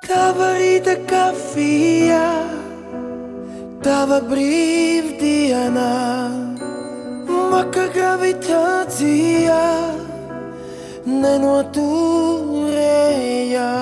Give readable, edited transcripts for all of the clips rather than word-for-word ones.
Tava rīta kafijā, tava brīvdienā, vakar gravitācijā nenoturēja.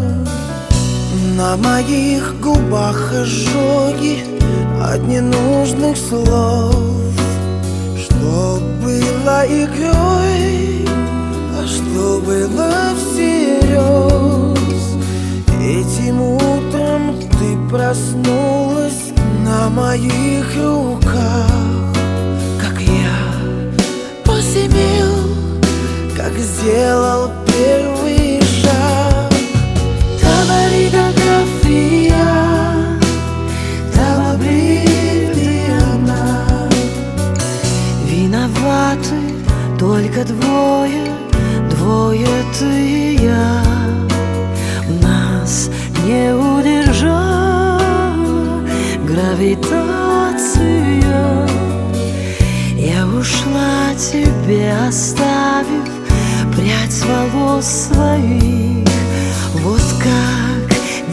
На моих губах ожоги от ненужных слов. Что было игрой, а что было всерьез. Этим утром ты проснулась на моих руках, как я посемел, как сделал первый шаг. Tava ритография, tava бриллиана. Виноваты только двое, ты и я. Нас не удержала гравитация. Я ушла, тебе оставив прядь волос своих. Вот как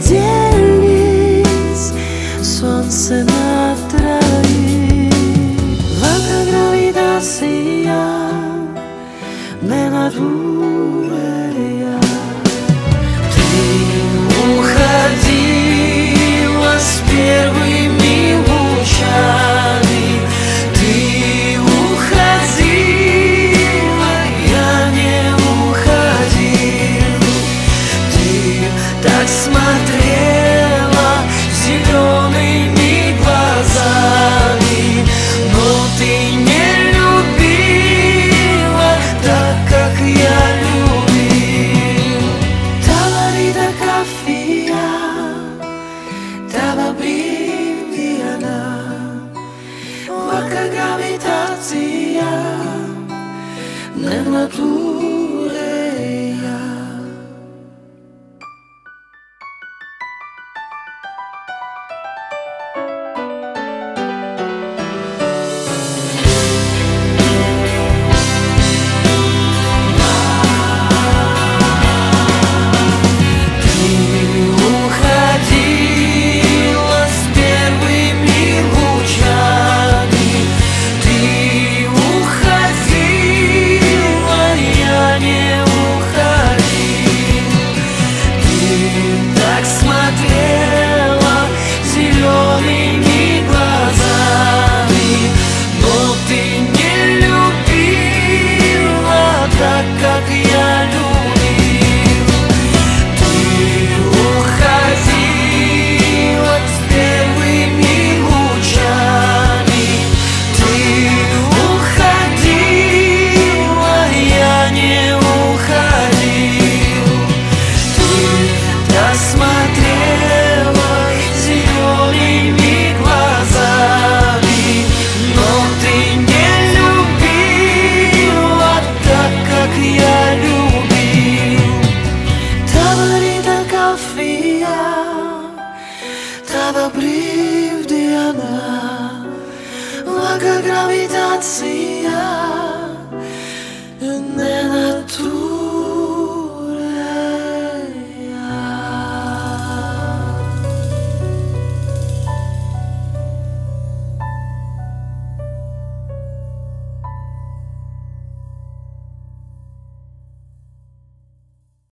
делись солнце на троих. Вокруг гравитация не натурая. Ты уходила с первыми лучами. Ты уходила, я не уходил. Ты так смотрела зелеными глазами, но ты не любила так, как я любил. Tava ритография, tava бриллиана. Vakar gravitācija nenoturēja. Tava brīvdienā, vakar gravitācija